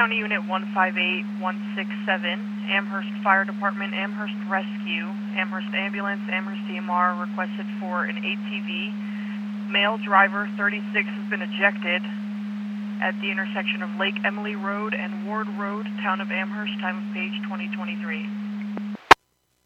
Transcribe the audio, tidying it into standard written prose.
County Unit 158167, Amherst Fire Department, Amherst Rescue, Amherst Ambulance, Amherst EMR requested for an ATV. Male driver 36 has been ejected at the intersection of Lake Emily Road and Ward Road, Town of Amherst, time of page 2023.